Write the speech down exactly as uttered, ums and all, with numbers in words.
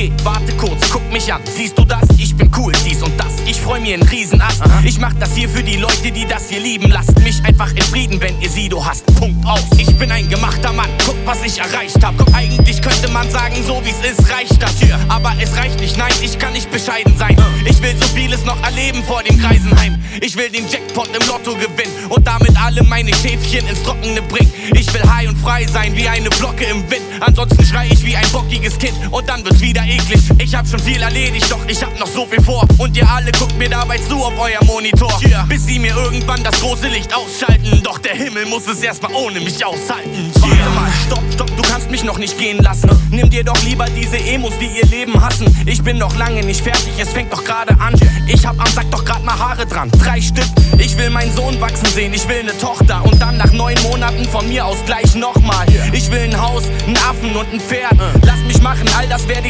Okay, warte kurz, guck mich an. Siehst du das? Ich bin cool, dies und das. Ich freu mir einen Riesenast. Aha. Ich mach das hier für die Leute, die das hier lieben. Lasst mich einfach in Frieden, wenn ihr Sido hasst. Punkt aus. Ich bin ein gemachter Mann. Guck, was ich erreicht hab. Guck, eigentlich könnte man sagen, so wie's ist, reicht das hier. Aber es reicht nicht, nein, ich kann nicht bescheiden sein. Ich will so vieles noch erleben vor dem Greisenheim. Ich will den Jackpot im Lotto gewinnen und damit alle meine Schäfchen ins Trockene bringen. Ich will high und frei sein wie eine Flocke im Wind. Ansonsten schrei ich wie ein bockiges Kind und dann wird's wieder eklig. Ich hab schon viel erledigt, doch ich hab noch so viel vor. Und ihr alle guckt mir dabei zu auf euer Monitor, yeah. Bis sie mir irgendwann das große Licht ausschalten. Doch der Himmel muss es erstmal ohne mich aushalten, yeah. Warte mal, stopp, stopp, du kannst mich noch nicht gehen lassen. Nimm dir doch lieber diese Emos, die ihr Leben hassen. Ich bin noch lange nicht fertig, es fängt doch gerade an. Ich hab am Sack doch grad mal Haare dran, drei Stück. Ich will meinen Sohn wachsen sehen, ich will ne Tochter. Und dann nach neun Monaten von mir aus gleich nochmal. Ich will ein Haus, einen Affen und ein Pferd. Lass mich machen, all das werde ich